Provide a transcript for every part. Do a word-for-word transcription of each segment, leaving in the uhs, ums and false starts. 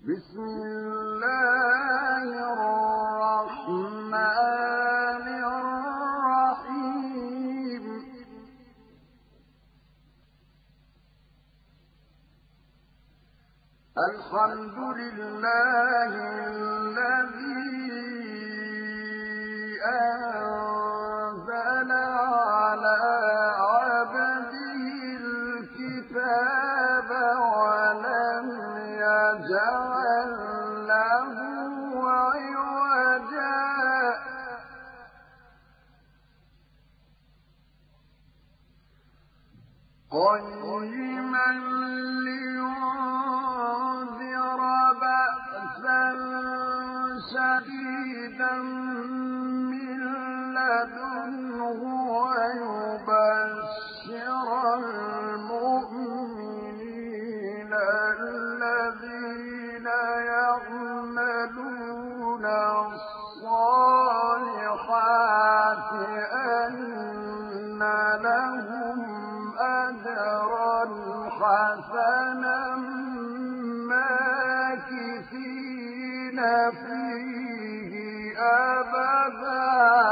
بسم الله الرحمن الرحيم الحمد لله الذي أنزل على عبده الكتاب ولم يجعل له عوجا قيما لينذر بأسا شديدا من لدنه ويبشر المؤمنين الذين يعملون الصالحات أن لهم أجرا حسنا ماكثين فيه أبدا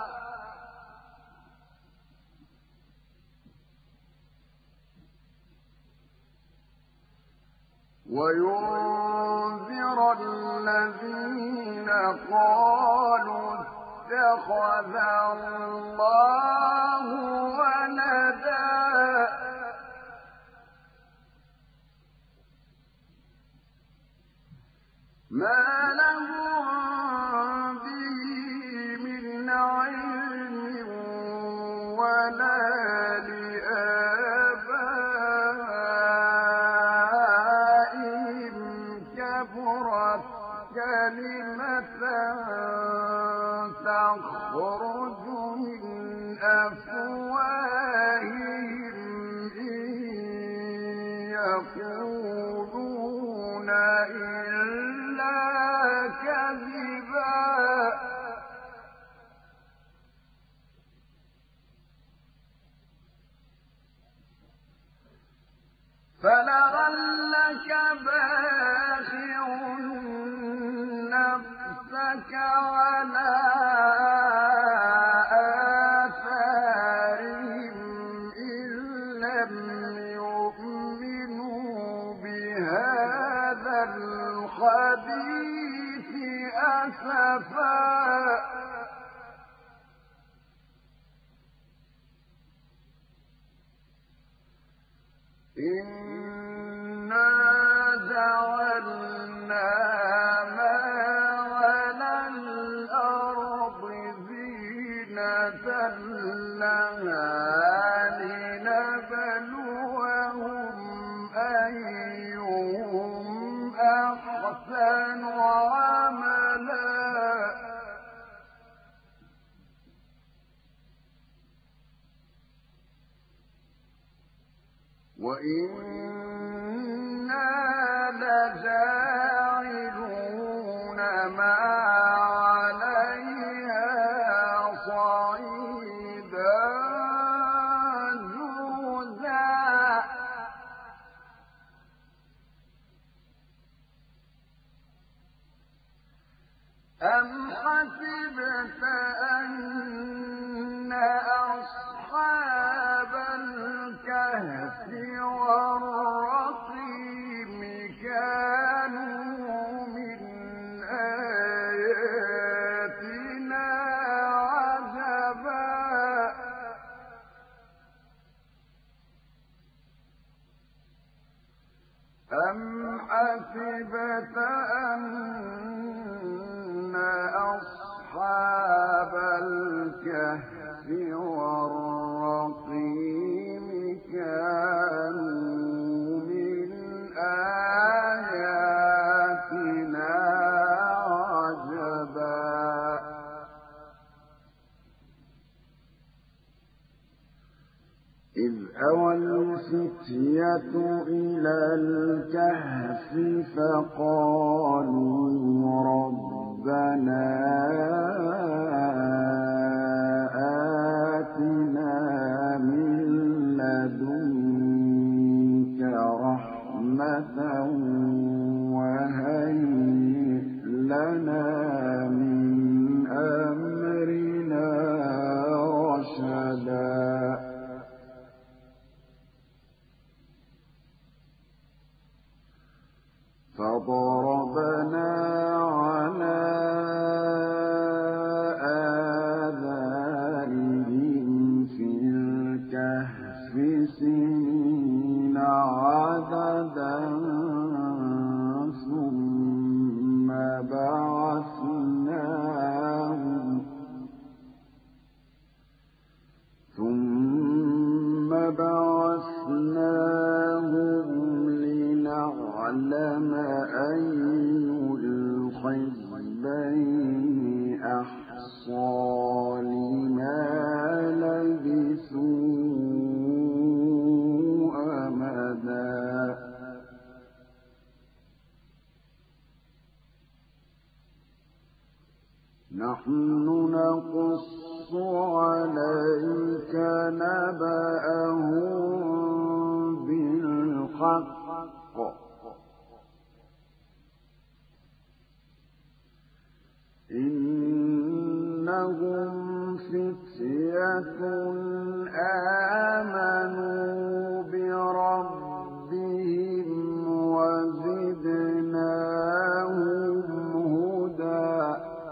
وينذر الذين قالوا اتخذ الله ولدا ما لهم به من علم ولا لآبائهم كبرت كلمة تخرج من أفواههم إن يقولون إلا كذبا فلعلك باخع نفسك على آثارهم إن لم يؤمنوا بهذا الحديث أسفا إنا جعلنا ما على الأرض زينة لها لنبلوهم أيهم أحسن عملا وإنا لجاعلون ما عليها صعيدا جرزا أم حسبت أن أصحاب الكهف والرقيم كانوا من آياتنا عجبا أم حسبت أن أصحاب الكهف والرقيم كانوا من آياتنا عجبا إذ أوى الفتية إلى الكهف فقالوا ربنا آتنا من لدنك رحمة وهيئ فضربنا على آذانهم في الكهف سنين عددا ثم بعثناهم ثم بعثناهم لنعلم أي الحزبين أحصى لما لبثوا أمدا نحن نقص عليك نبأهم بالحق إنهم فتية آمنوا بربهم وزدناهم هدى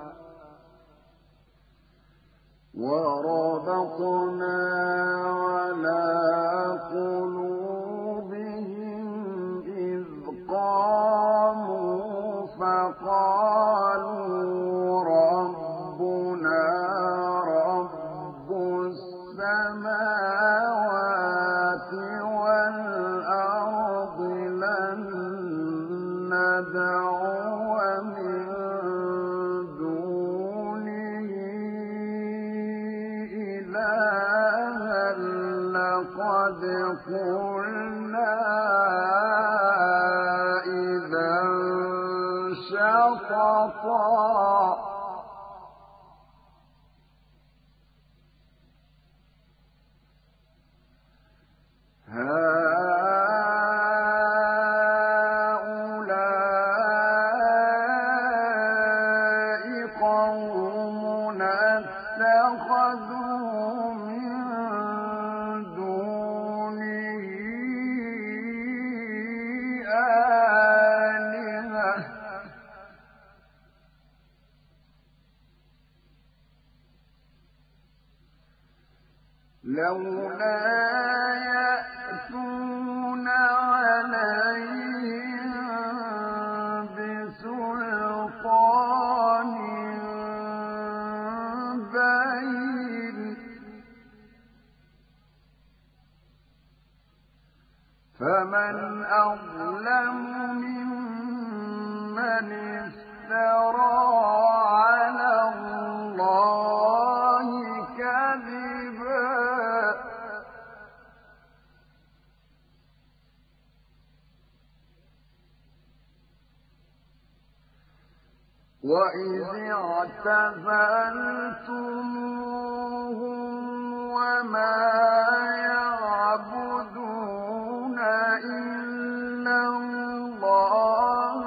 وربطنا على قلوبهم إذ قاموا فقالوا ربنا رب السماوات والأرض لن ندعو من دونه إلها لقد قلنا إذا شططا هؤلاء قومنا اتخذوا من دونه آلهة لولا يأتون عليهم بسلطان بين فمن أظلم ممن افترى على الله كذبا وإذ اعتزلتموهم وما يعبدون إلا الله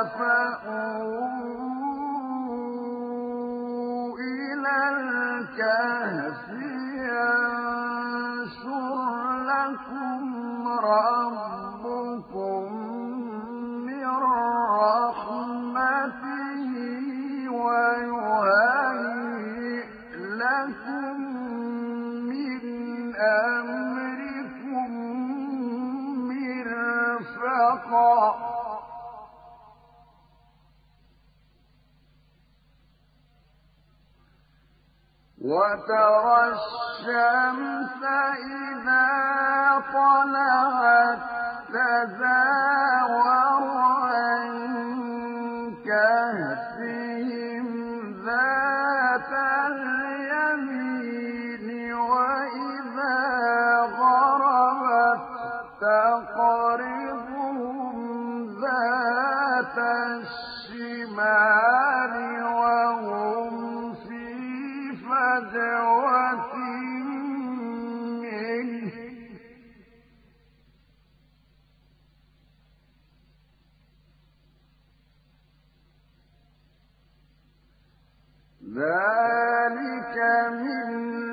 فأووا إلى الكهف ينشر لكم ربكم من رحمته ويهيئ لكم من أمركم مرفقا وترى الشمس إذا طلعت تزاور عن كهفهم ذات اليمين وإذا غربت تقرضهم ذات الشمال وهم في فجوة منه ذلك من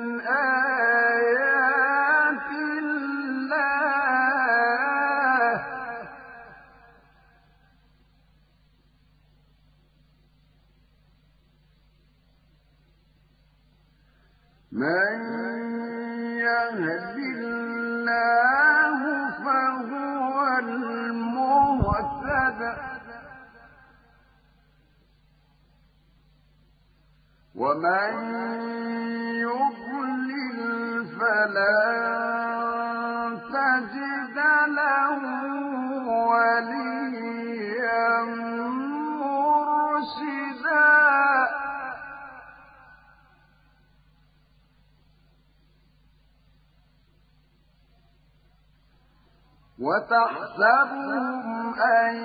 آيات الله من يهد الله فهو المهتد ومن يضلل فلن تجد له وليا مرشدا وتحسبهم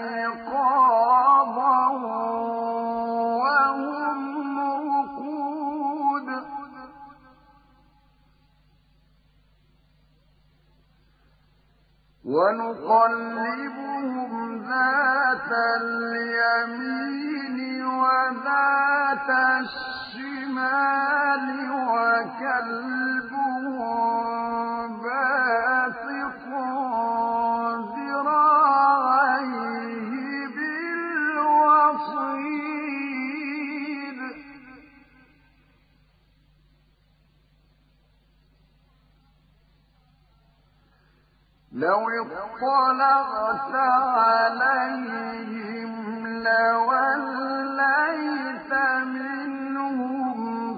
أيقاظا وهم رقود ونقلبهم ذات اليمين وذات الشمال وكلبهم باسط ذراعيه بالوصيد لو اطلعت عليهم لوليت منهم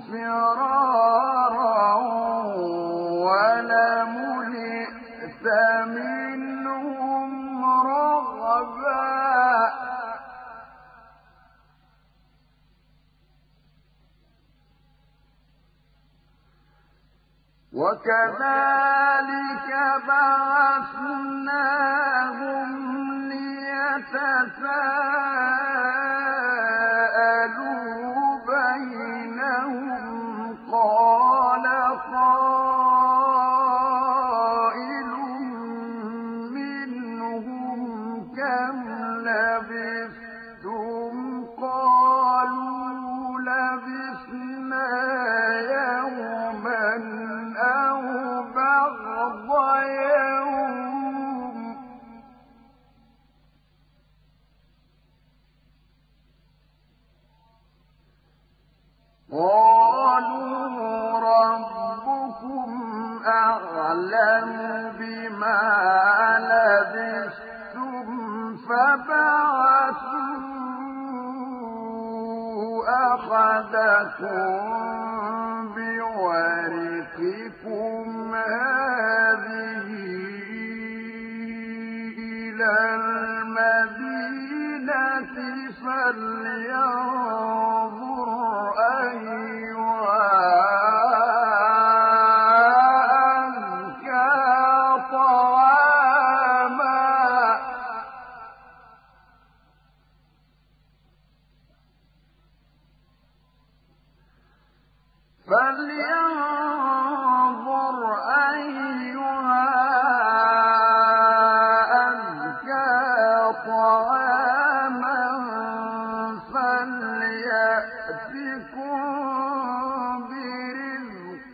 فرارا ولملئت منهم رعبا وكذلك بعثناهم ليتساءلوا بينهم قال قائل منهم كم لبثتم قالوا لبثنا يوما أو بعض يوم قالوا ربكم أعلم بما لبثتم فبعثوا أحدكم بورقكم هذه إلى المدينة فلينظر أيها أزكى طعاما فلينظر أيها أزكى طعاما فليأتكم برزق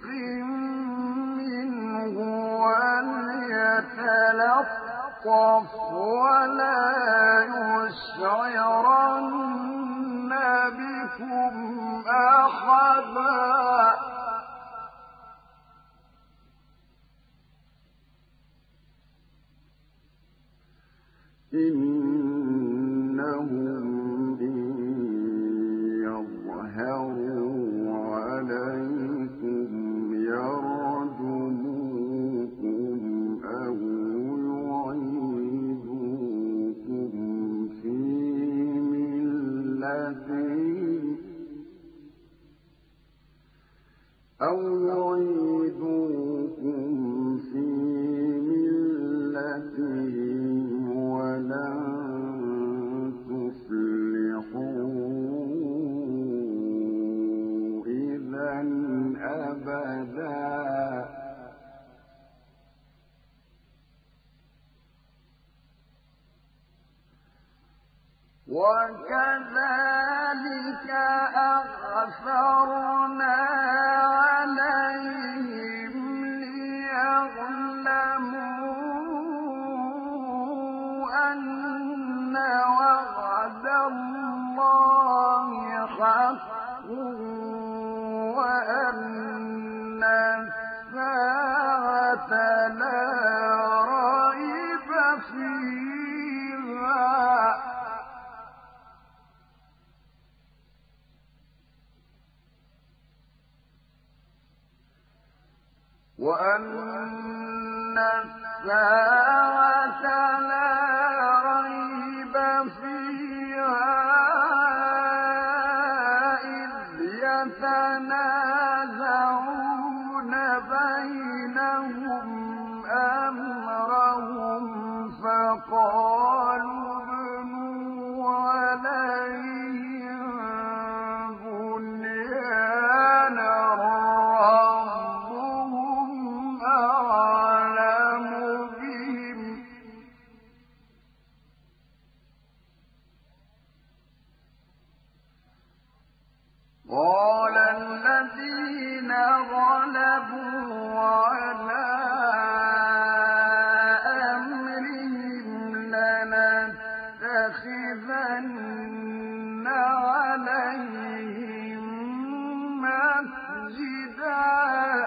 منه وليتلطف ولا يشعرن بكم أحدا إنهم إن يظهروا عليكم يرجموكم أو يعيدوكم في ملتهم أو يعيدوكم في ملتهم ولن تفلحوا إذا أبدا وكذلك أغفرنا عليهم ليعلموا أن وعد الله حق وأن وأن الساعة لا ريب فيها إذ يتنازعون بينهم أمرهم فقالوا ابنوا عليهم بنيانا ربهم أعلم بهم قال الذين غلبوا على أمرهم لنتخذن عليهم مسجدا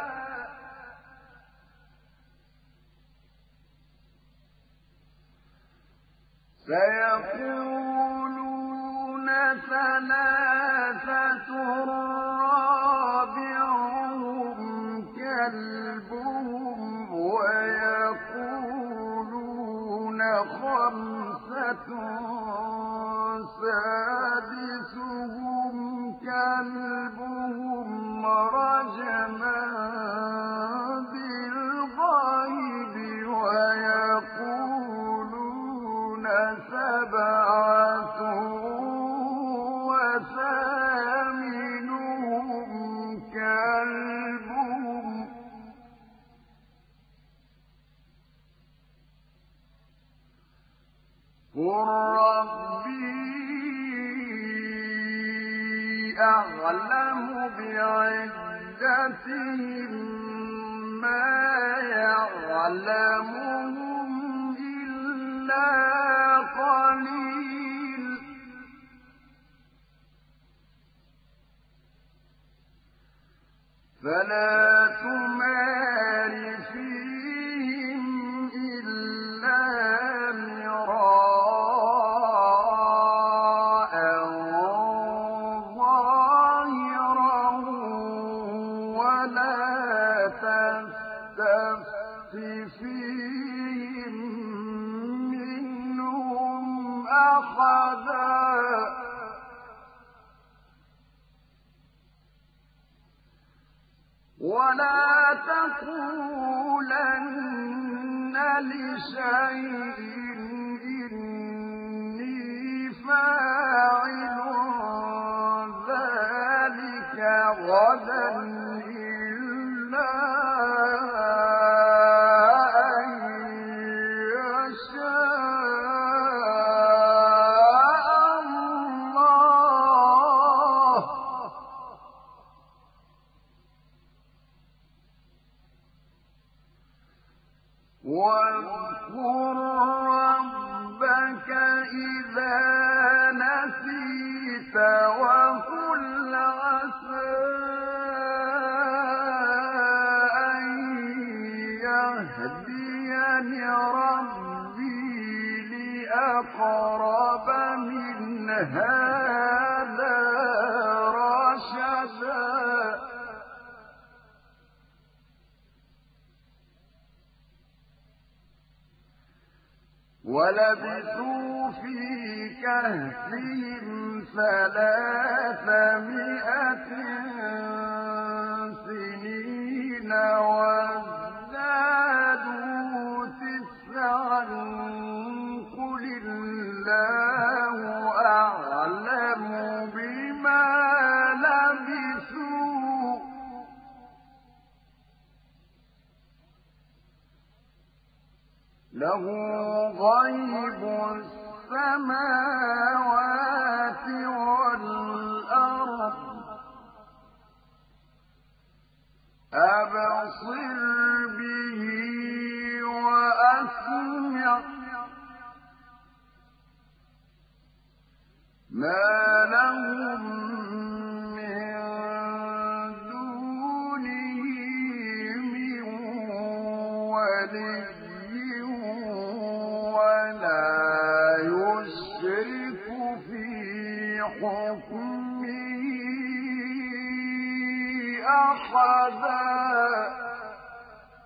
سيقولون ثلاثة رابعهم كلبهم ويقولون خمسة سادسهم كلبهم رجما بالغيب ويقولون سبعة وثامنهم كلبهم قل ربي أعلم بعدتهم ما يعلمهم إلا قليل فلا تمار فيهم إلا مراء ظاهرا ولا تستفت فيهم منهم أحدا ولا تقولن لشيء إني فاعل ذلك غدا إلا أن يشاء الله واذكر ربك إذا نسيت وقل عسى أن يهديني ربي لأقرب من هذا رشدا ولبثوا في كهفهم ثلاثمائة سنين وازدادوا تسعا قل الله أعلم بما لبثوا له غيب السماوات والأرض أبصر به وأسمع ما لهم من دونه من ولي ولا يشرك في حكمه أحدا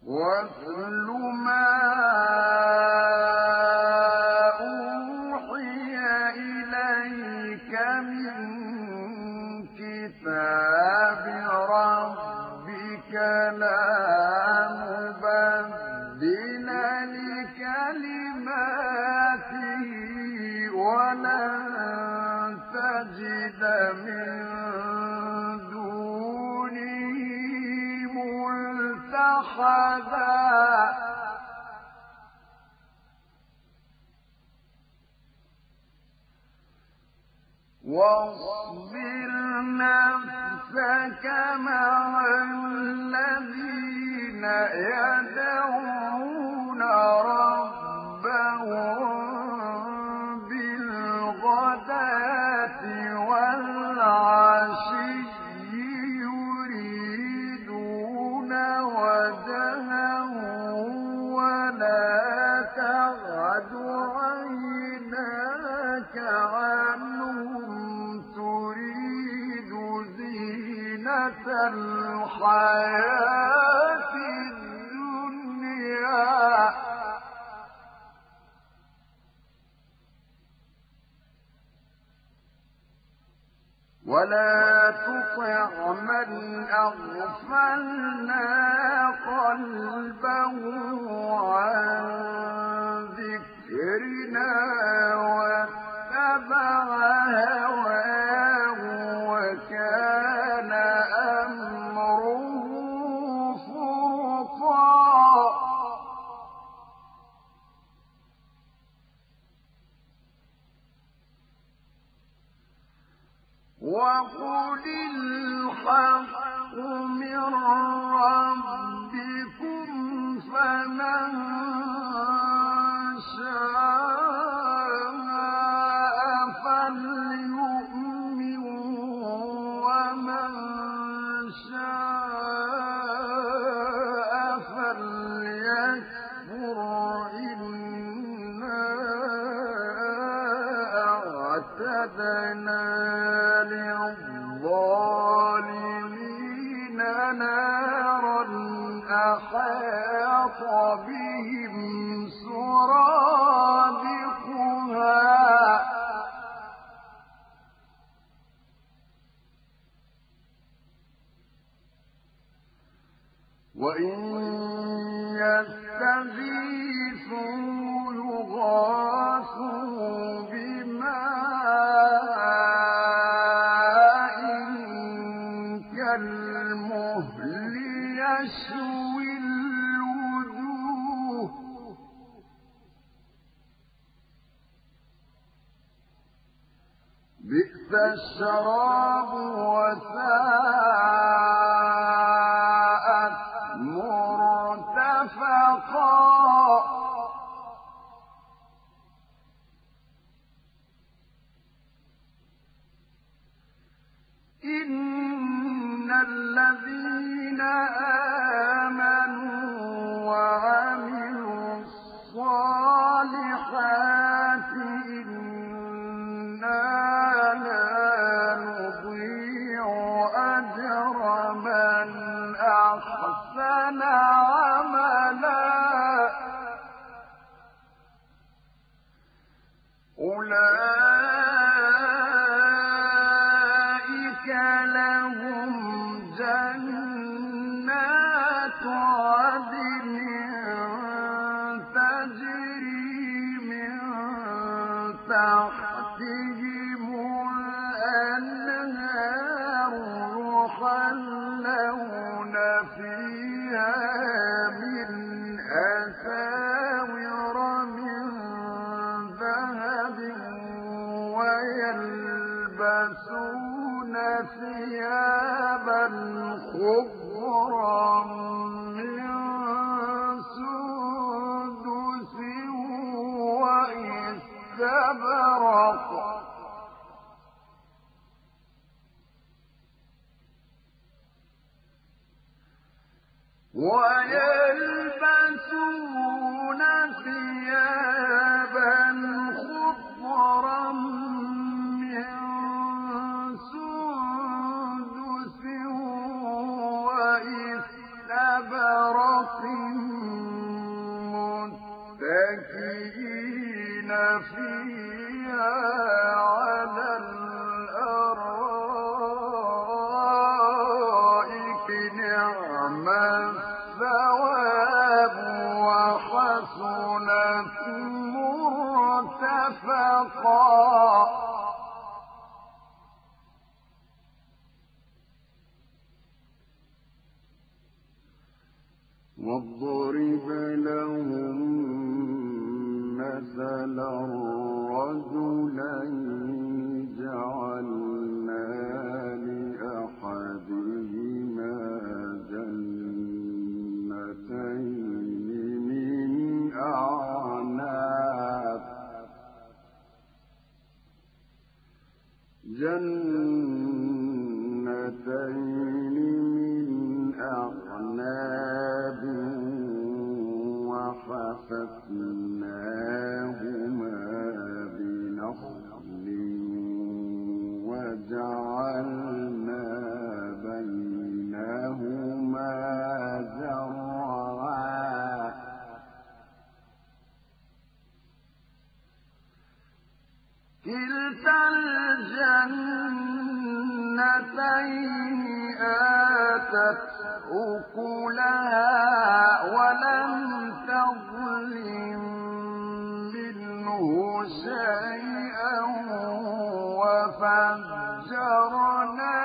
واتل ما أوحي إليك من كتاب ربك لا مبدل لكلماته ولن تجد من دونه ملتحدا واصبر نفسك مع الذين يدعون ربهم بالغداة والعشي يريدون وجهه ولا تعد عيناك عنهم تريد زينة الحياة الدنيا ولا تطع من أغفلنا قلبه عن ذكرنا واتبع هواه وكان أمره فرطا وقل الحق من ربكم فمن شاء فليؤمن ومن شاء فليكفر إنا أعتدنا للظالمين نارا أحاط بهم سرادقها وإن يستغيثوا يغاثوا بماء كالمهل يشوي الوجوه بئس الشراب وساءت مرتفقا إن الذين آمنوا وعملوا الصالحات إنا لا نضيع أجر من أحسن عملا أولئك لهم جنات عدن تجري من تحتهم الأنهار يحلون فيها من أساور من ذهب ويلبسون ثيابا خضرا من سندس واستبرق ويلبسون ثيابا خضرا من سندس واستبرق فيها على الأرائك نعم الثواب وحسنت مرتفقا واضرب لهم مثلا الرجلين جعلنا لأحدهما جنتين من أعناب جنتين من أعناب وحففناهما بنخل وجعلنا بينهما زرعا كلتا الجنتين آتت أكلها ولم تظلم منه شيئا وفجرنا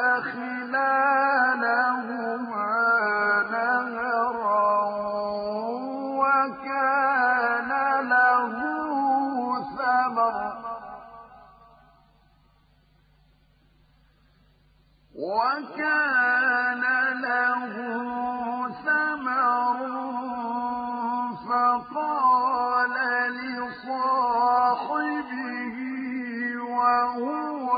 خلالهما نهرا وكان له ثمر وكان له ثمر فقال لصاحبه وهو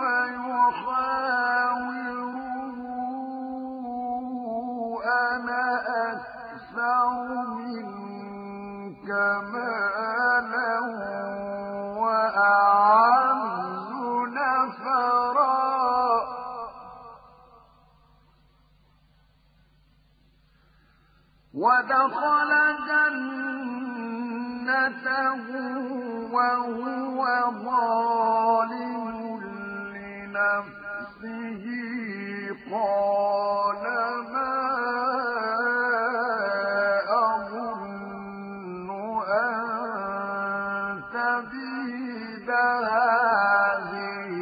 يحاوره أنا أكثر منك مالا وأعز نفرا ودخل جنته وهو ظالم لنفسه قال ما أظن أن تبيد هذه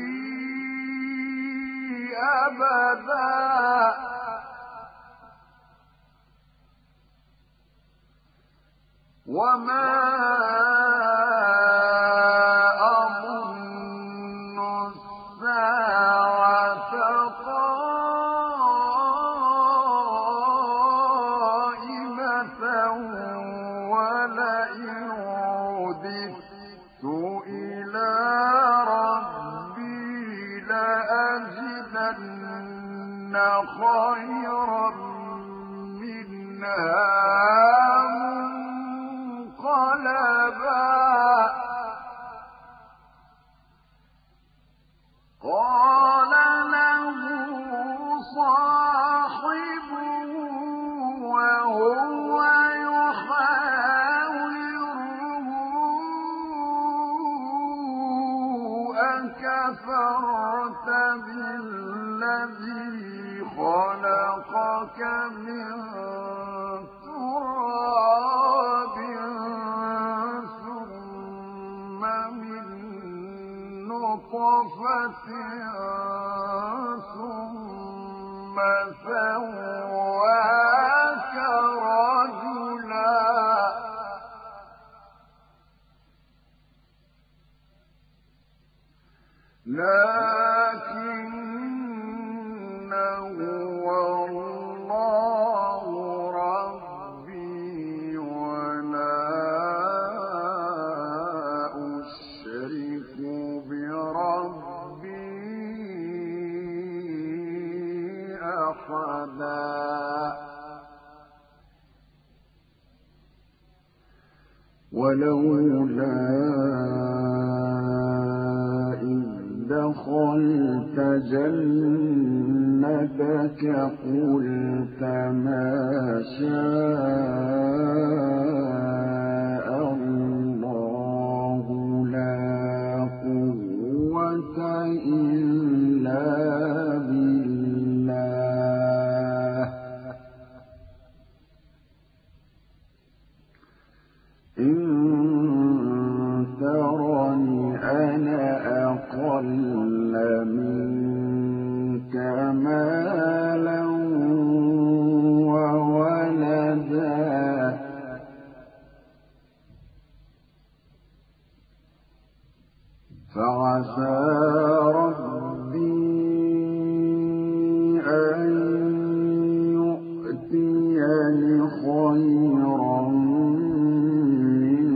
أبدا وما أظن الساعة قائمة ولئن رددت إلى ربي لأجدن خيرا منها قال له صاحبه وهو يحاوره أكفرت بالذي خلقك من تراب ثم من نطفة ثم سواك رجلا لكن هو الله ربي ولا أشرك بربي أحدا ولولا دخلت جنتك قلت ما شاء الله فعسى ربي أن يؤتيني خيرا من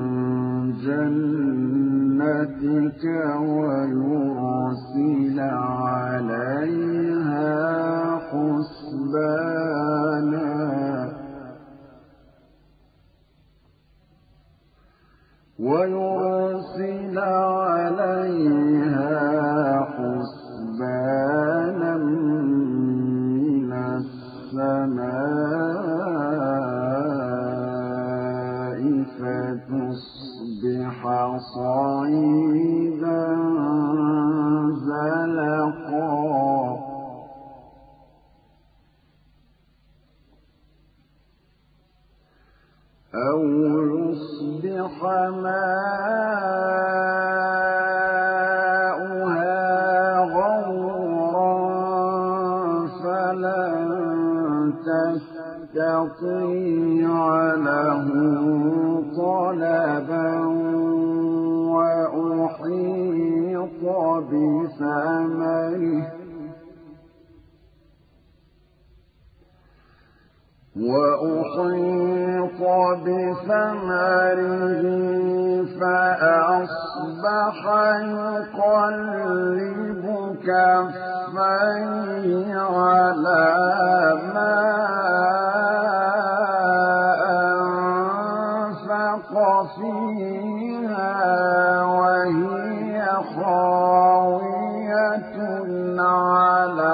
جنتك ويرسل عليها حسبانا ويرسل عليها حسبانا من السماء فتصبح صعيدا زلقا أو يصبح ماؤها غورا فلن تستطيع له طلبا وأحيط بثمره وأحيط بثمره فأصبح يقلب كفيه على ما أنفق فيها وهي خاوية على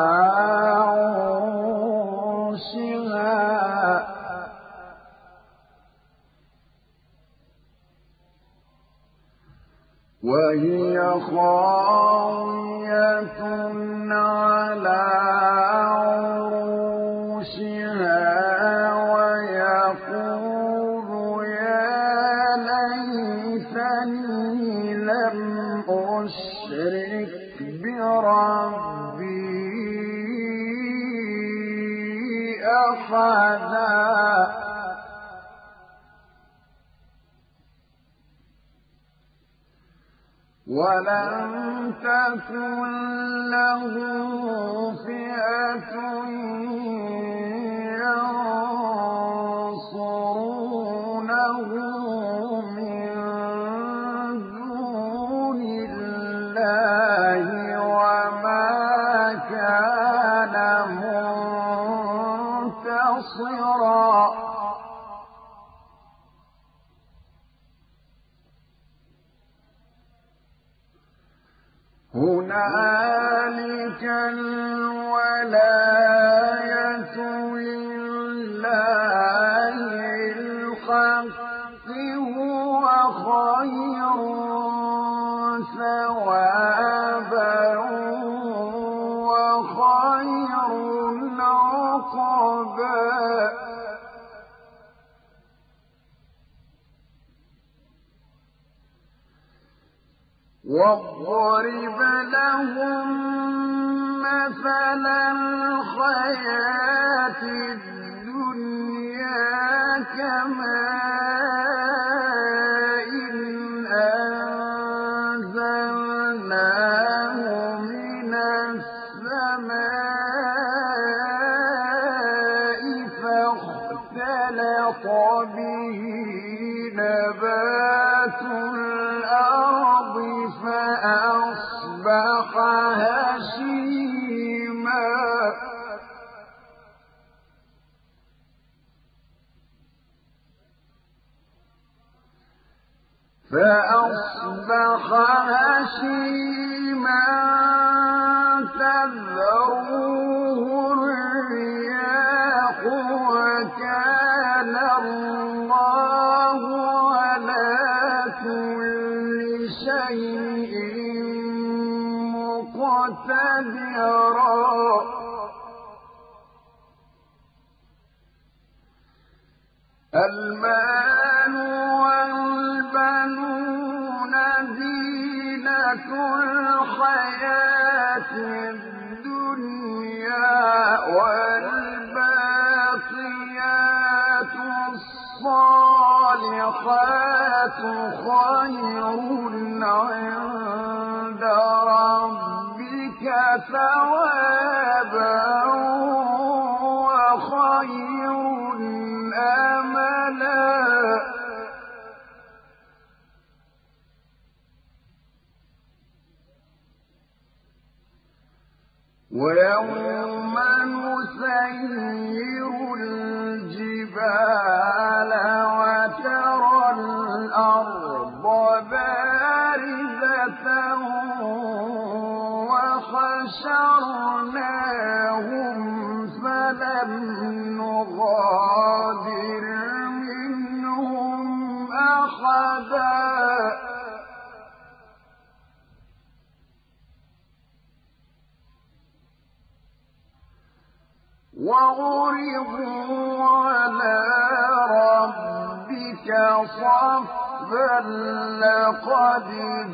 وهي خاوية على عروشها ويقول يا ليتني لم أشرك بربي أحدا ولم تكن له فئة ينصرونه من دون الله وما كان منتصرا هنالك الولاية لله الحق هو خير ثوابا وخير عقبا واضرب لهم مثل الحياة الدنيا كماء أنزلناه من السماء فاختلط به نبات الأرض فأصبح هشيما فأصبح هشيما تذروه الرياح وكان الله على كل شيء مقتدرا المال والبنون زينة الحياة الدنيا والباقيات الصالحات الصالحات خير عند ربك ثوابا وخير أملا ويوم نسير الجبال وترى الأرض بارزة وحشرناهم فلم نغادر منهم أحدا وعرضوا على ربك صفا لقد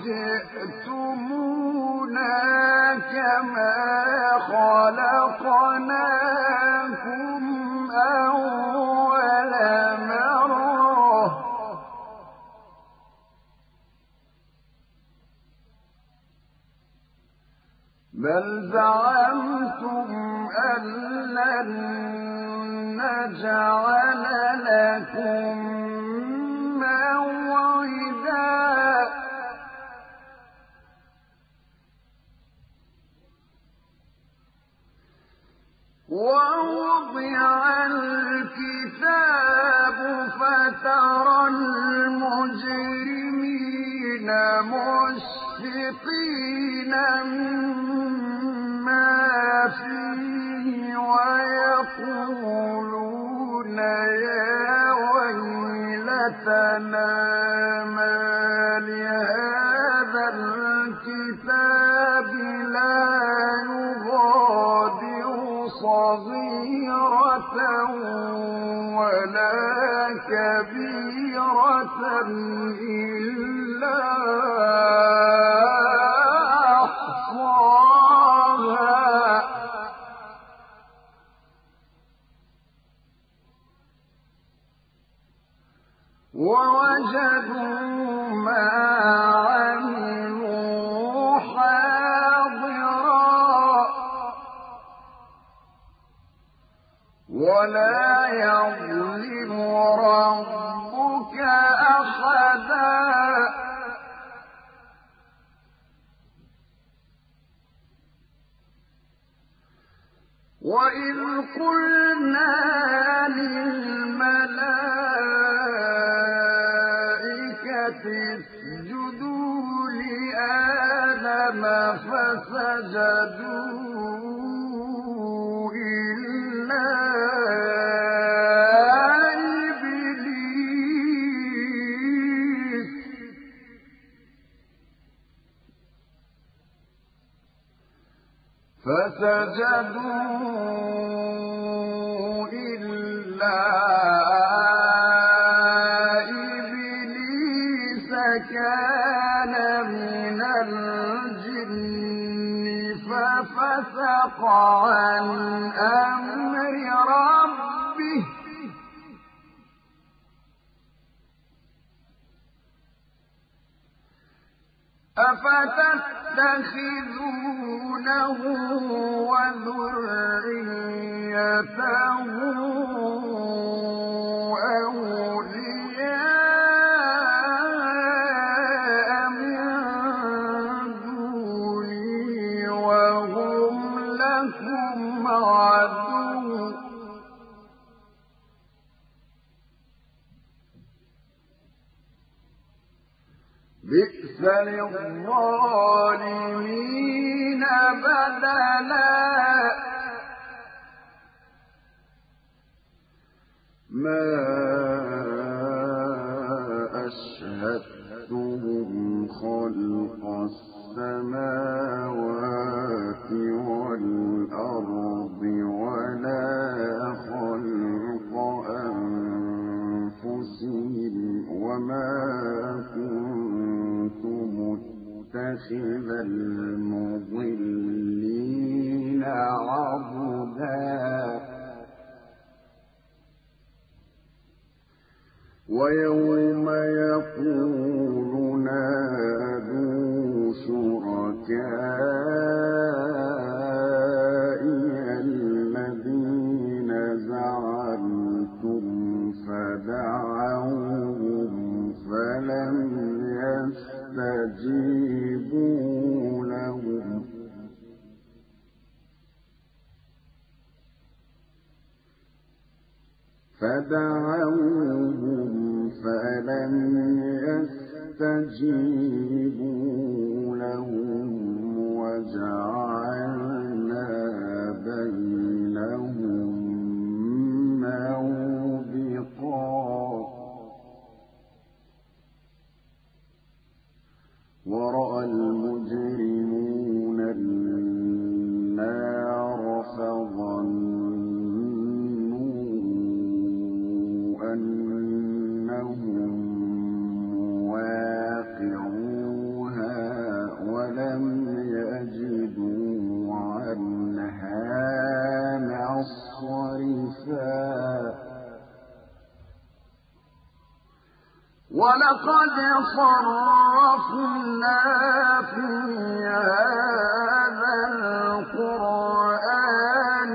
جئتمونا كما خلقناكم أول مرة بل زعمتم أن لن نجعل لكم موعدا ووضع الكتاب فترى المجرمين مشفقين مما فيه ويقولون يا ويلتنا ما لهذا الكتاب لا يغادر صغيرة ولا كبيرة إلا أحصاها ووجدوا ما عملوا حاضرا ولا يظلم ربك أحدا وإذ قلنا للملائكة اسجدوا لآدم فسجدوا إلا إبليس فسجدوا إلا إبليس كان من الجن ففسق عن أمر ربه أفتتخذونه وذريته أولياء من دوني وهم لكم عدو بئس للظالمين بدلا ما أشهدتهم خلق السماوات والأرض ولا خلق أنفسهم وما كنت متخذ المضلين عضدا ويوم يقول نادوا شركائي الذين زعمتم فدعوهم فلم يستجيبوا لهم فدعوهم فلم يستجيبوا لهم وجعلنا بينهم موبقا ورأى المجرمون النار فظنوا أنهم واقعوها ولم يجدوا عنها مصرفا ولقد صرفنا في هذا القرآن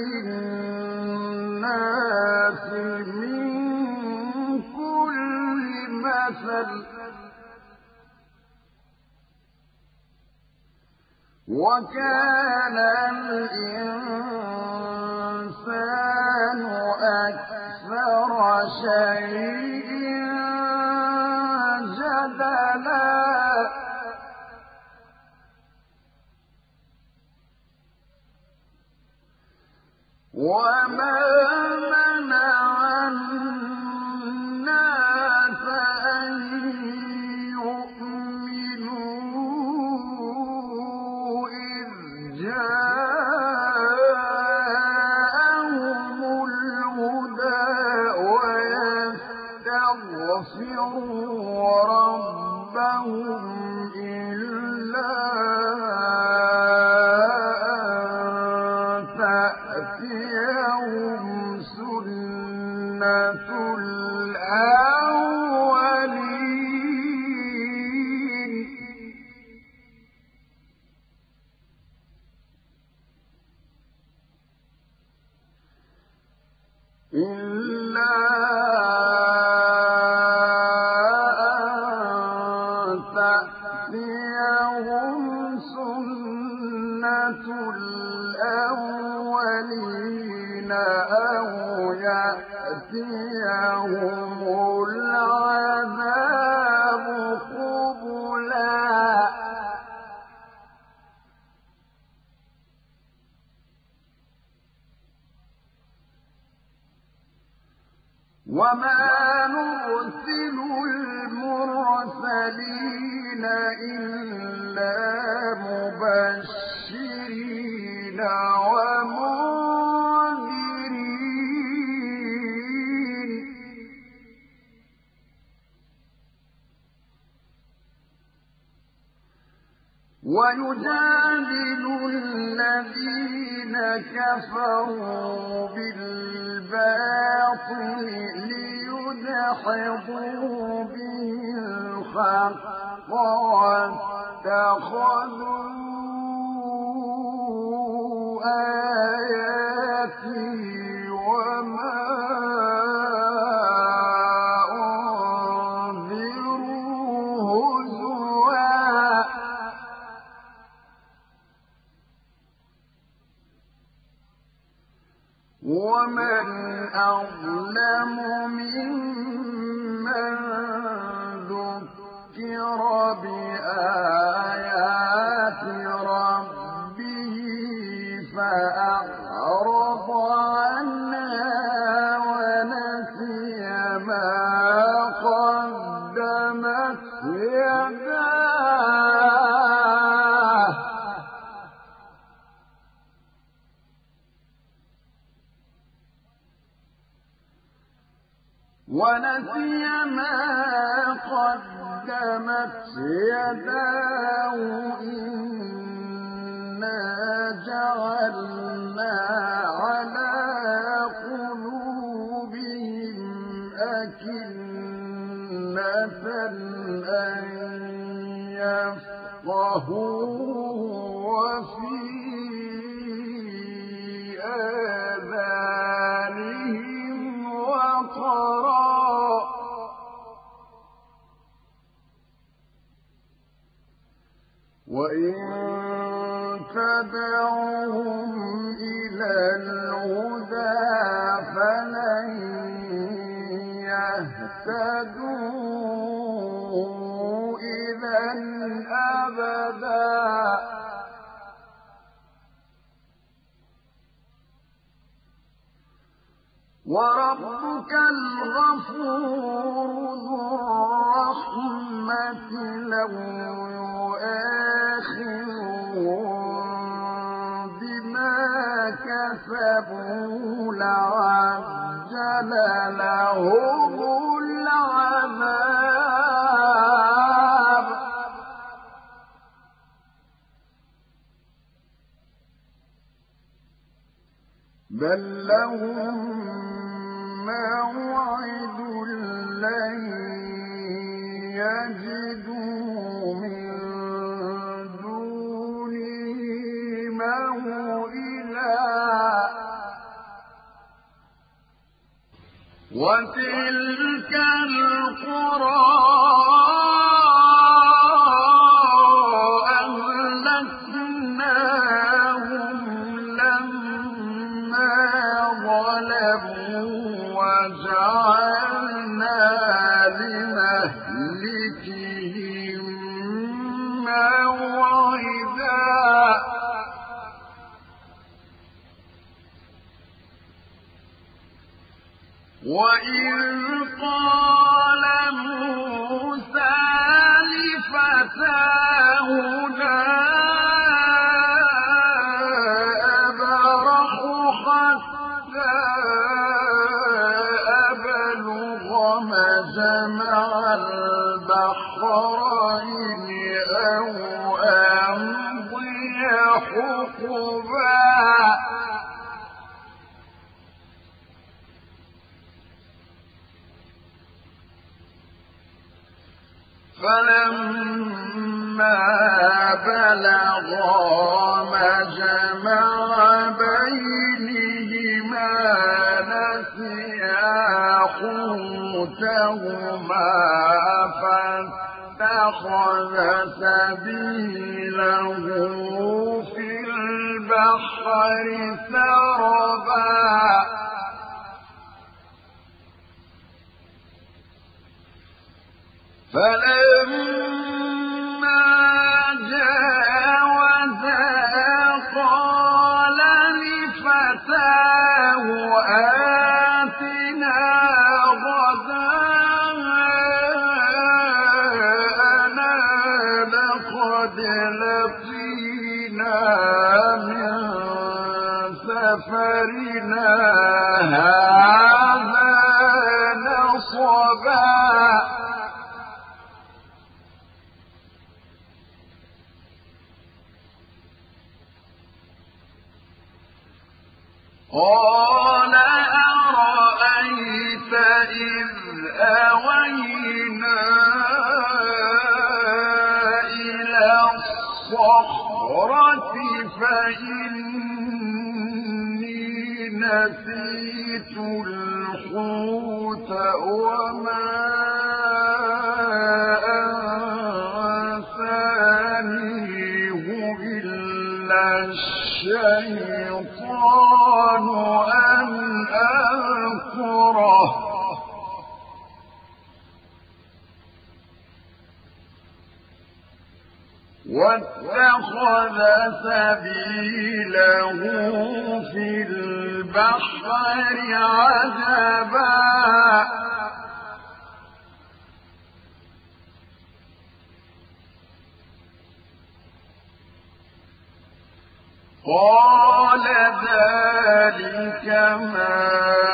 للناس من كل مثل وكان الإنسان أكثر شيء جدلا وما منع الناس أن يؤمنوا إذ جاءهم الهدى ويستغفروا ربهم إلا أن تأتيهم سنة الأولين إلا تأتيهم سنة الأولين أو يأتيهم العذاب قبلا وما نرسل المرسلين إلا مبشرين ومنذرين ويجادل الذين كفروا بالباطل ليدحضوا به الحق واتخذوا آياتي وما أنذروا هزوا ومن أظلم ممن ذكر بآيات ربه فأعرض عنها ونسي ما قدمت يداه ونسي ما قدمت يداه إنا جعلنا على قلوبهم أكنة أن يفقهوا وفي آذانهم وقرا وإن تدعوهم إلى الهدى فلن يهتدوا إذا أبدا وربك الغفور ذو الرحمة لو يؤاخذهم بما كسبوا لعجل لهم العذاب بل لهم موعد لن يجدوا من دونه موئلا وتلك القرى أهلكناهم لما ظلموا وجعلنا لمهلكهم موعدا وإذ قال موسى لفتاه لا أبرح حتى أبلغ مجمع البحرين أو أمضي حقبا فلما بلغا مجمع بينهما نسيا حوتهما فاتخذ سبيله في البحر سربا فلما جاوزا قال لفتاه آتنا غداءنا لقد لقينا من سفرنا هذا نصبا قال أرأيت إذ أوينا إلى الصخرة فإني نسيت الحوت وما أنسانيه إلا الشيطان أن أذكره واتخذ سبيله في البحر عجبا قال ذلك ما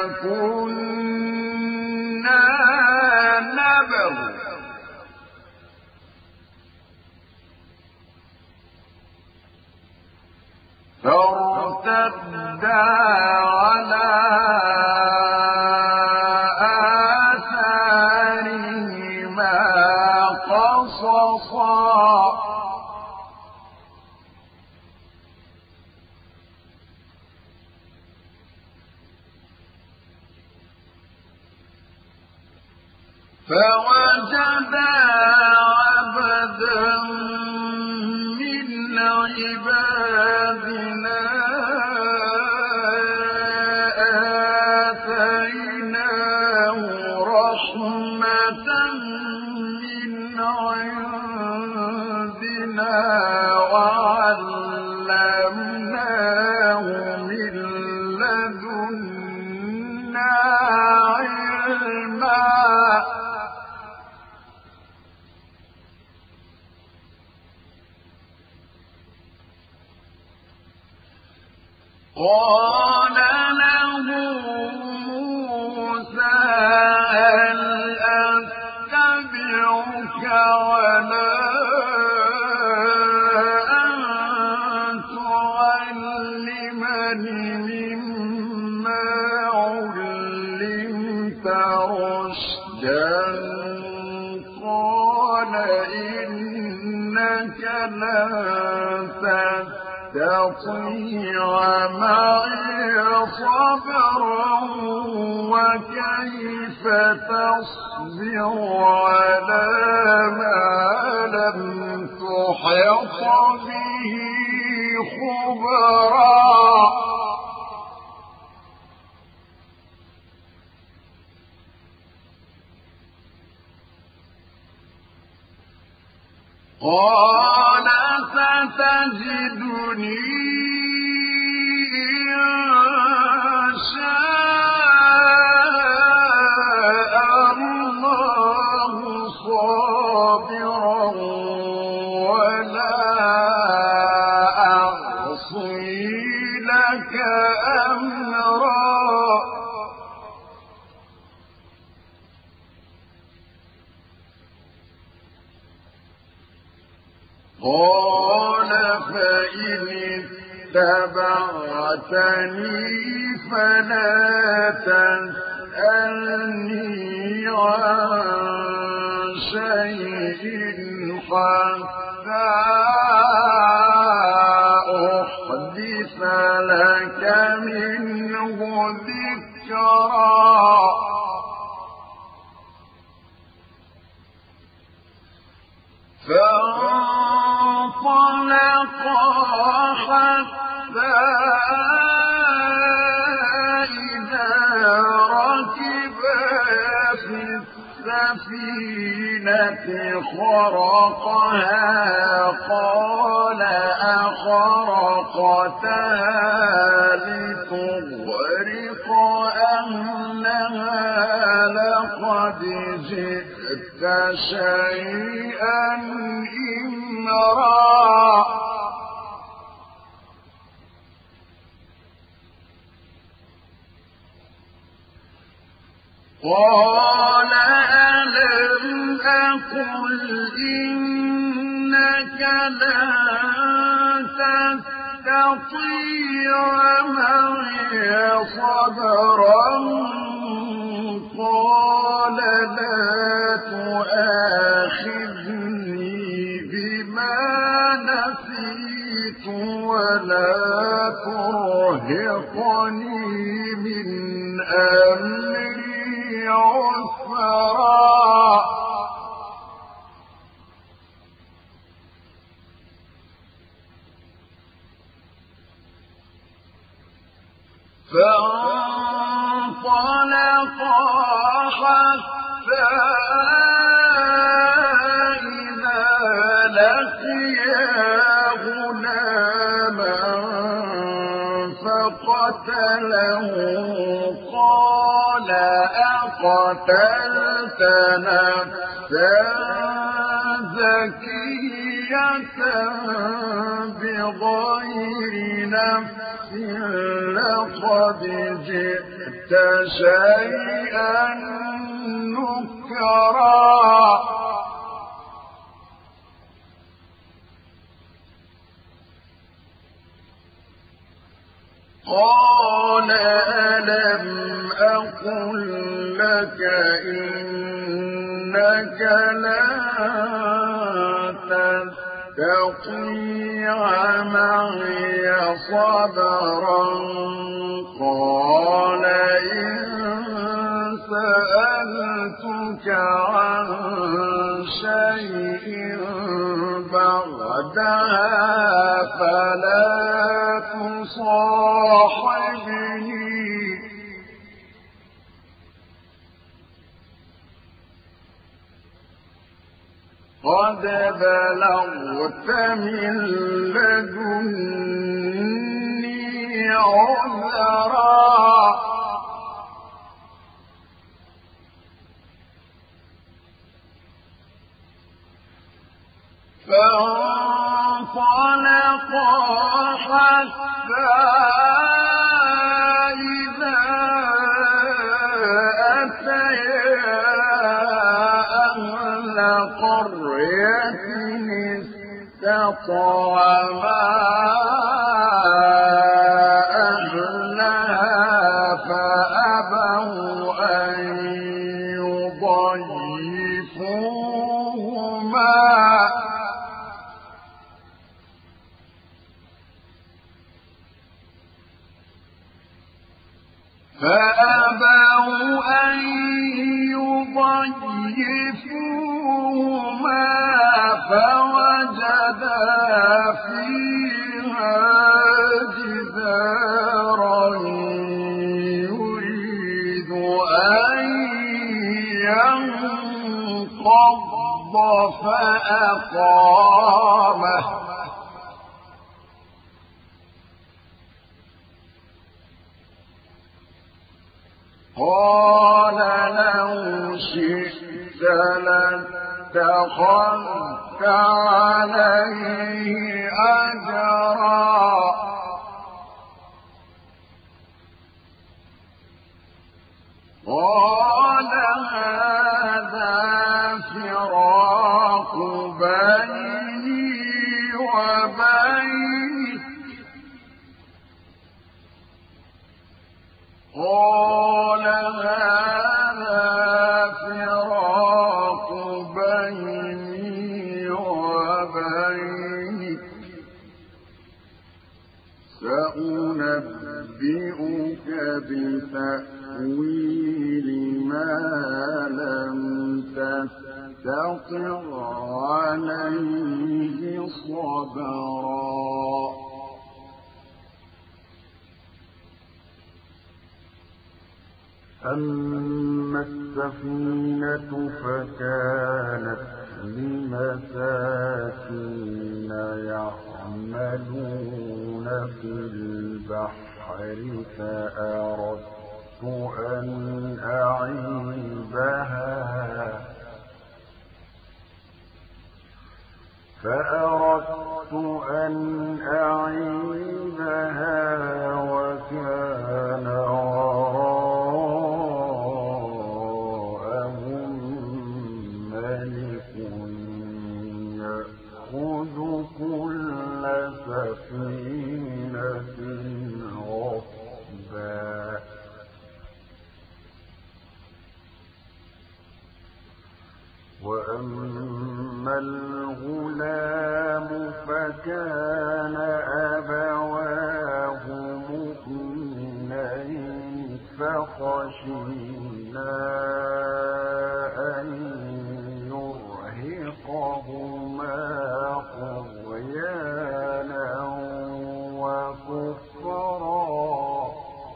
كنا نبغ فارتدا على آثارهما قصصا فوجدا عبدا من عبادنا آتيناه رحمة من عندنا وعلمناه من لدنا علما قال له موسى هل أتبعك على أن تعلمني مما علمت رشدا قال إنك لن تستطيع معي صبرا وكيف تصبر على ما لم تحط به خبرا قال ستجدني إن شاء الله صابرا ولا أعصي لك أمرا قال فإن اتبعتني فلا تسألني عن شيء حتى أحدث لك منه ذكرا فانطلقا حتى إذا ركبا في السفينة خرقها قال أخرقتها لتغرق أهلها لقد جئت شيئا إمرا قال ألم أقل إنك لن تستطيع معي صبرا قال لا تؤاخذني بما نسيت ولا ترهقني من أمري عسرا فانطلقا حتى إذا لقيا غلاما فقتله قال أقتلت نفسا زكية بغير نفس لقد جئت شيئا نكرا قال ألم أقل لك إنك إنك لن تستطيع معي صبرا قال إن سألتك عن شيء بعدها فلا تصاحبني قد بلغت من لدني عذرا فانطلقا حتى إذا أتيا أهل قرية استطعما أهلها فأبوا أن يضيفوهما فأبوا أن يضيفوهما فوجدا فيها جدارا يريد أن ينقض فأقامه قال لو شئت لاتخذت عليه أجرا قال هذا فراق بيني وبينك قال هذا فراق بيني وبينك سأنبئك بتأويل ما لم تستطع عليه صبرا أما السفينة فكانت لمساكين يعملون في البحر فأردت أن أعيبها فأردت أن أعيبها وكان كل سفينة غصبا وأما الغلام فكان أبواه مؤمنين فخشينا أن يرهقهما طغيانا وكفرا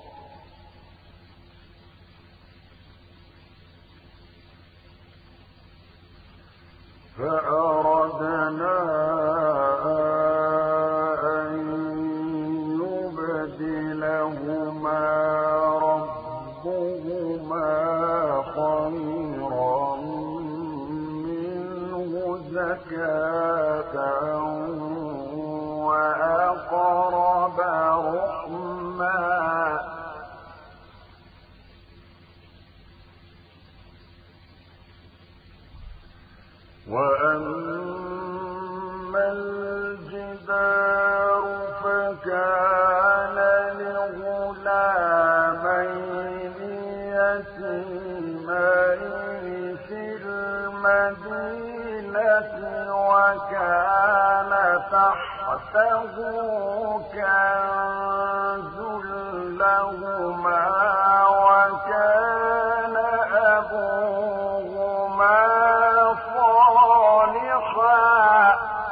فأردنا أن يبدلهما ربهما خيرا منه زكاة وأقرب رحما وأما الجدار فكان لغلامين يتيمين في المدينة وكان تحته كنز لهما وكان أبوهما صالحا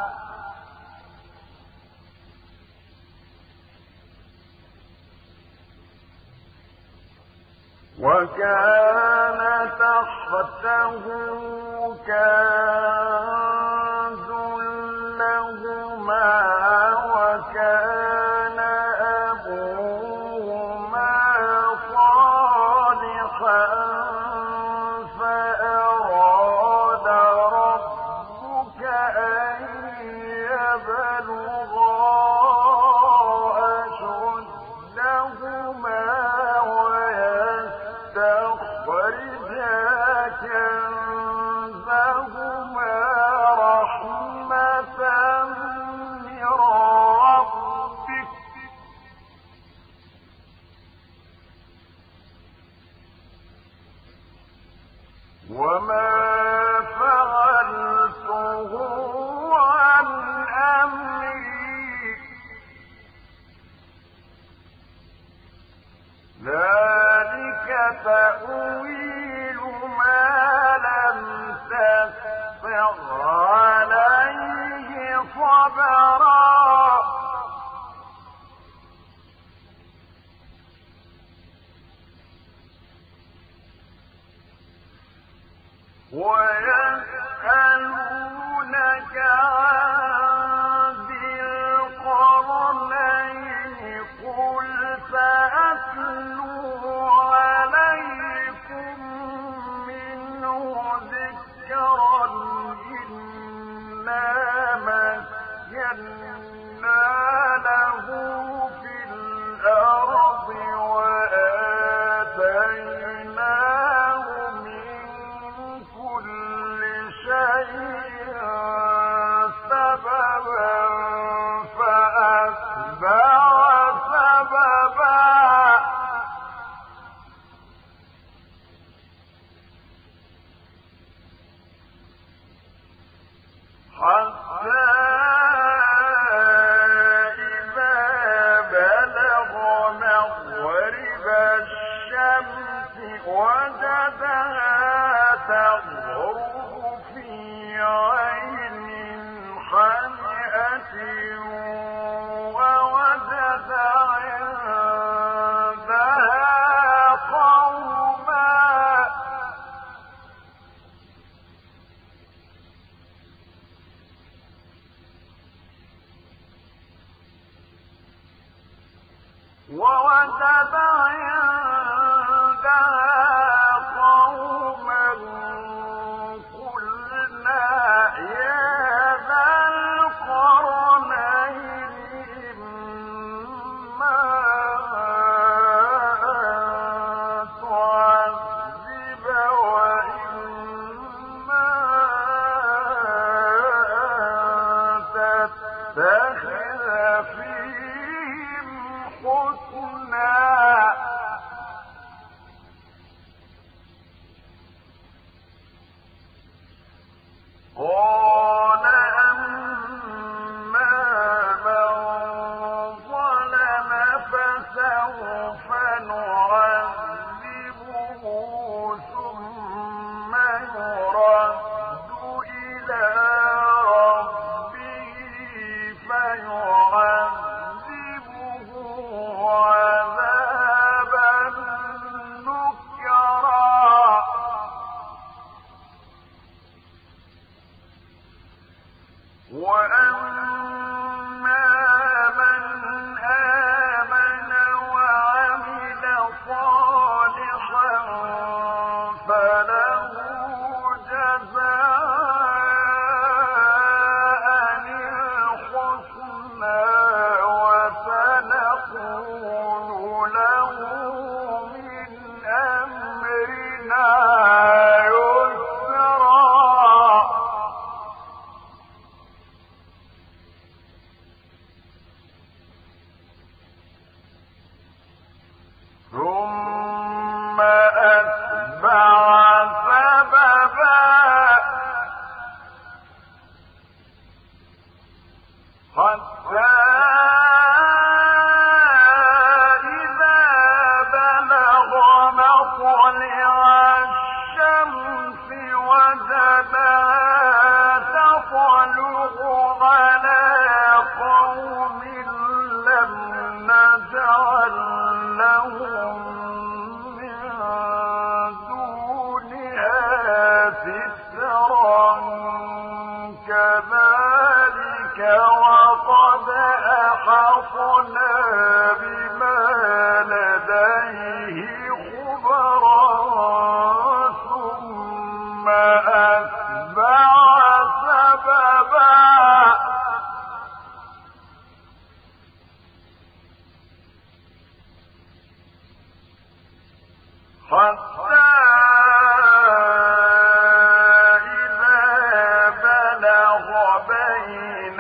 وكان تحته كنز لهما وكان أبوهما صالحا فأراد ربك أن يبلغا أشدهما ويستخرجا كنزهما رحمة من ربك وما فعلته عن أمري ذلك تأويل ما لم تستطع عليه صبرا ويسألونك عن ذي القرنين قل سأتلو عليكم منه ذكرا إنا مكنا له في الأرض وآتيناه من كل شيء سببا فأتبع سببا حتى إذا بلغ مغرب الشمس وجدها تغرب في عين حمئة ووجد عندها قوما ووجد عندها قوما قلنا يا ذا القرنين إما أن تعذب وإما أن تتخذ فيهم حسنا قال أما من ظلم فسوف نعذبه ثم يرد إلى ربه فيعذبه عذابا نكرا وأما من آمن وعمل صالحا فله جزاء الحسنى وسنقول له من أمرنا يسرا حتى إذا بلغ مطلع الشمس وجدها تطلع على قوم لم نجعل لهم من دونها سترا كذلك وقد أحطنا بما لديه خبرا ثم أتبع سببا حتى إذا بلغ بين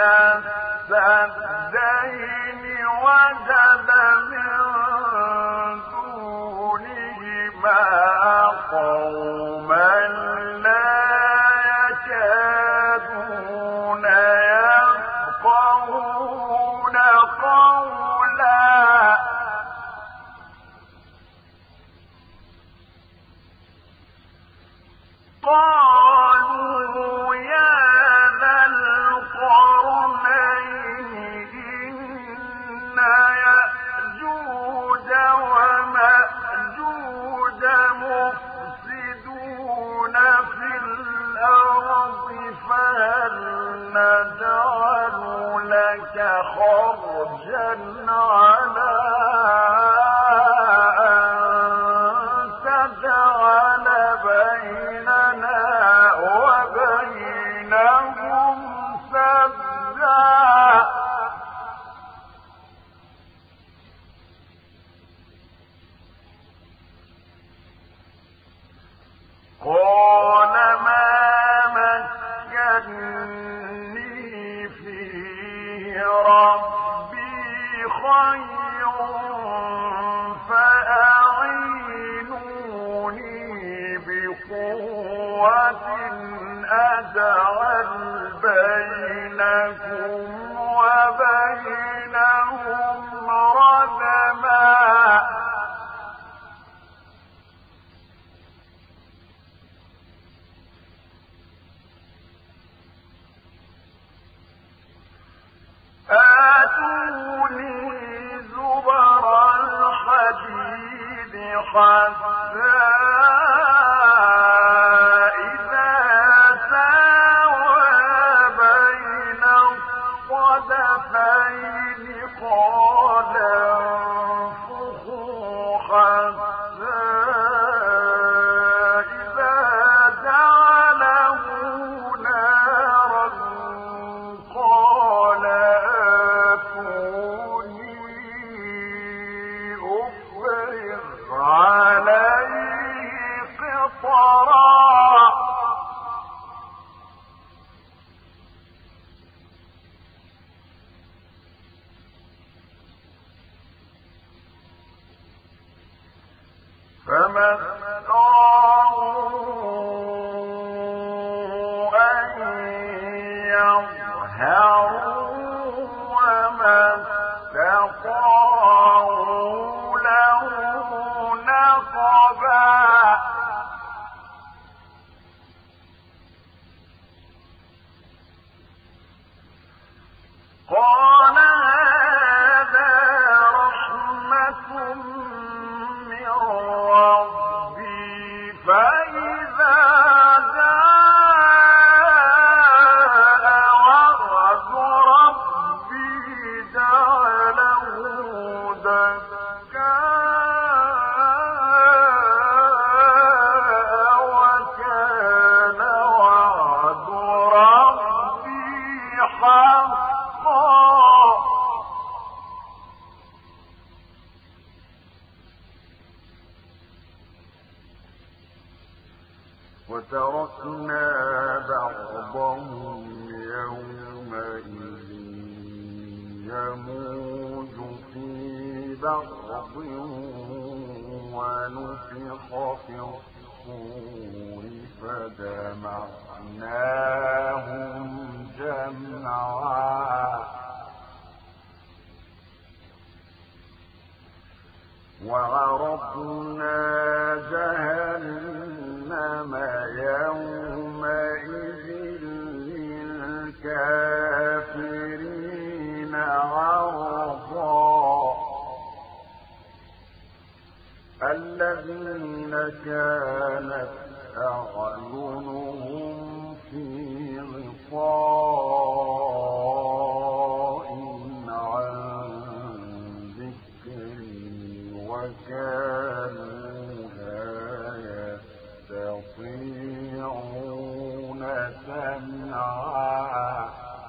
السدين وجد من دونهما قوما لا يكادون يفقهون قولا قالوا يا ذا القرنين إن يأجوج ومأجوج مفسدون في الأرض فهل نجعل لك خرجا على أن تجعل بيننا وبينهم سدا قال ما مكني فيه ربي خير فأعينوني بقوة أجعل بينكم وبينهم ردما آتوني زبر الحديد حتى إذا ساوى بين الصدفين قال انفخوا حتى إذا جعله نارا قال عليه قطرا فما استطاعوا أن يظهروا وما استطاعوا له نقبا قال هذا رحمة من ربي فإذا جاء وعد ربي جعله دكا وكان وعد ربي حقا وتركنا بعضهم يومئذ يموج في بعض ونفخ في الصور فجمعناهم جمعا وعرضنا جهنم يومئذ للكافرين عرضا الذين كانت أعينهم في غطاء عن ذكري وكانوا لا يستطيعون سمعا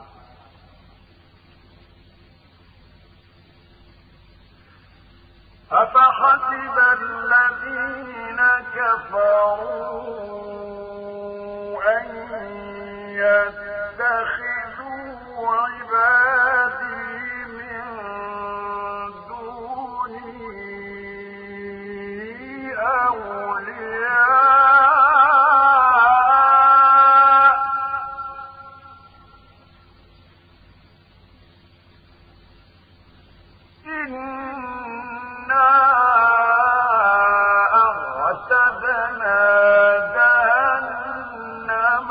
أفحسب الذين كفروا أن يتخذوا عبادي من دوني أولياء إنا أعتدنا جهنم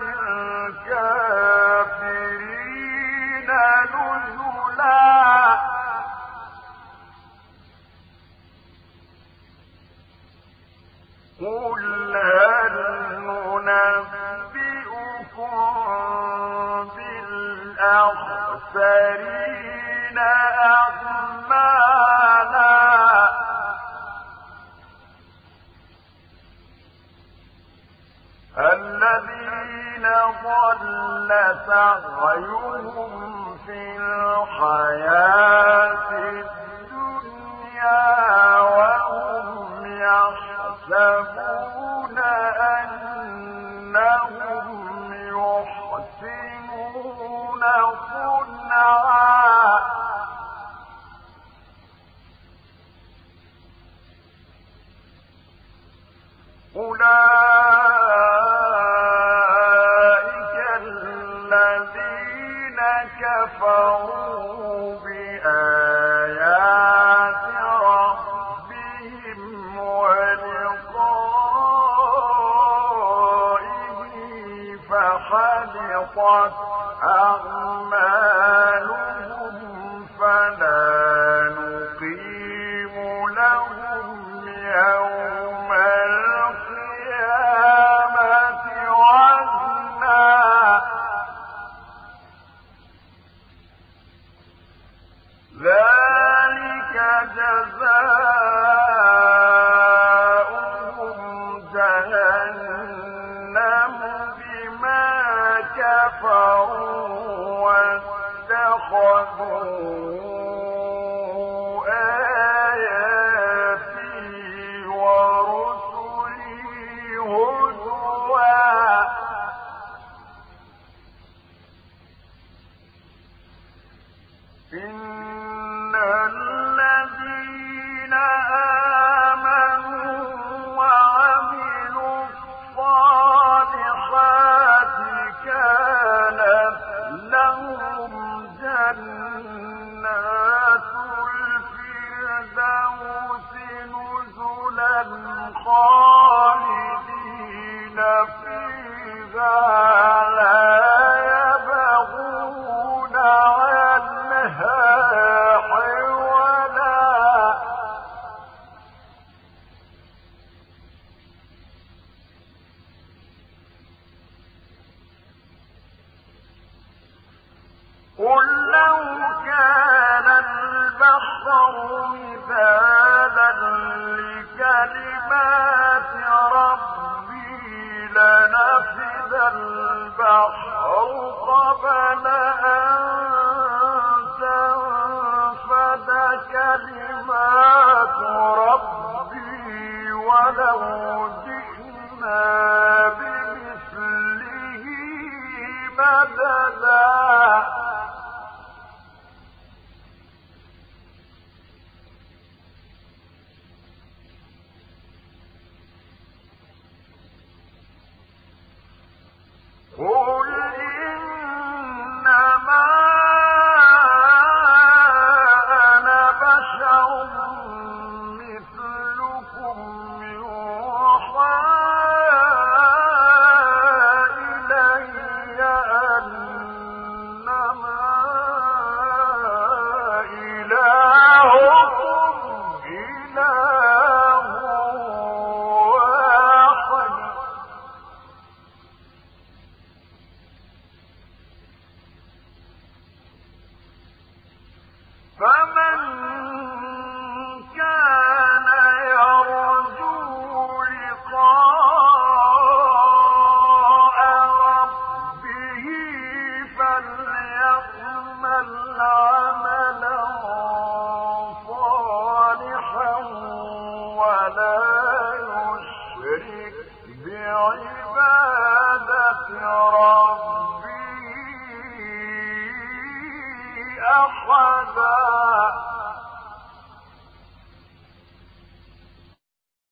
للكافرين نزلا قل هل ننبئكم بالأخسرين أعمالا الذين ضل سعيهم في الحياة الدنيا وهم يحسبون أنهم يحسنون صنعا أولئك الذين كفروا بآيات ربهم ولقائه فحبطت أعمالهم فلا نقيم لهم يوم القيامة وزنا ذلك جزاؤهم جهنم بما كفروا واتخذوا آياتي ورسلي هزوا إن الذين آمنوا وعملوا الصالحات كانت لهم جنات الفردوس نزلا خالدين فيها لا يبغون عنها حولا قل لو كان البحر مدادا لكلمات ربي لنفد البحر قبل أن تنفد كلمات ربي ولو جئنا بمثله مددا قل إن فمن كان يرجو لقاء ربه فليعمل عملا صالحا ولا يشرك بعبادة ربه أحدا.